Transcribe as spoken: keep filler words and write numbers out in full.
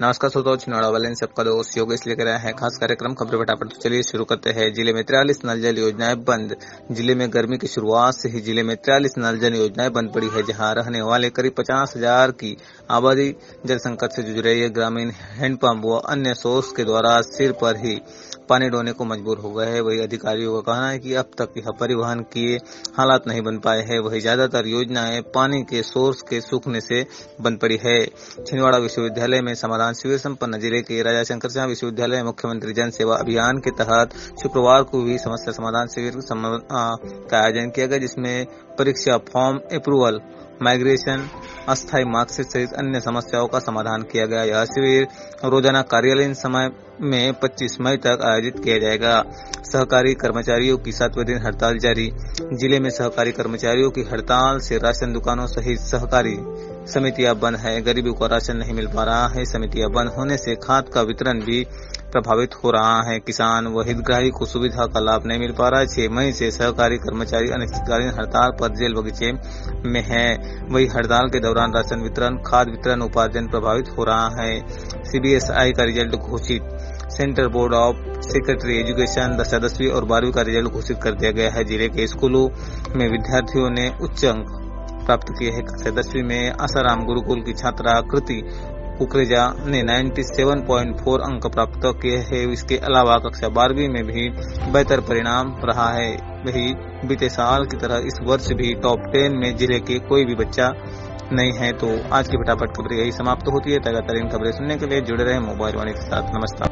नमस्कार श्रोताओं, छिंदवाड़ा वाले सबका दोस्त योगेश लेकर आया है खास कार्यक्रम खबरें फटाफट। तो चलिए शुरू करते हैं। जिले में तिरालीस नल जल योजनाएं बंद। जिले में गर्मी की शुरुआत से ही जिले में तिरालीस नल जल योजनाएं बंद पड़ी है, जहां रहने वाले करीब पचास हजार की आबादी जल संकट से जूझ रही है। ग्रामीण हैंडपंप व अन्य सोर्स के द्वारा सिर पर ही पानी ढोने को मजबूर हो गए हैं। वही अधिकारियों का कहना है कि अब तक यह परिवहन किए हालात नहीं बन पाए हैं। वही ज्यादातर योजनाएं पानी के सोर्स के सूखने से बंद पड़ी है। छिंदवाड़ा विश्वविद्यालय में समाधान शिविर संपन्न। जिले के राजा शंकर सिंह विश्वविद्यालय में मुख्यमंत्री जन सेवा अभियान के तहत शुक्रवार को भी समस्या समाधान शिविर का आयोजन किया गया, जिसमें परीक्षा, फॉर्म अप्रूवल, माइग्रेशन, अस्थायी मार्कशीट सहित अन्य समस्याओं का समाधान किया गया। यह शिविर रोजाना कार्यालयीन समय में पच्चीस मई तक आयोजित किया जाएगा। सहकारी कर्मचारियों की सातवें दिन हड़ताल जारी। जिले में सहकारी कर्मचारियों की हड़ताल से राशन दुकानों सहित सहकारी समितियां बंद है। गरीबों को राशन नहीं मिल पा रहा है। समितियां बंद होने से खाद का वितरण भी प्रभावित हो रहा है। किसान व हितग्राही को सुविधा का लाभ नहीं मिल पा रहा है। छह मई से सहकारी कर्मचारी अनिश्चितकालीन हड़ताल पर जेल बगीचे में है। वही हड़ताल के दौरान राशन वितरण, खाद वितरण, उपार्जन प्रभावित हो रहा है। सीबीएसई का रिजल्ट घोषित। Central board of secondary education दशा दसवीं और बारहवीं का रिजल्ट घोषित कर दिया गया है। जिले के स्कूलों में विद्यार्थियों ने उच्च अंक प्राप्त किए हैं। कक्षा दसवीं में आसाराम गुरुकुल की छात्रा कृति कुकरेजा ने सत्तानवे पॉइंट चार अंक प्राप्त किए हैं। इसके अलावा कक्षा बारहवीं में भी बेहतर परिणाम रहा है। वही बीते साल की तरह इस वर्ष भी टॉप टेन में जिले के कोई भी बच्चा नहीं है। तो आज की फटाफट खबरें यही समाप्त होती है। लगातार इन खबरें सुनने के लिए जुड़े रहे मोबाइल वाणी के साथ। नमस्कार।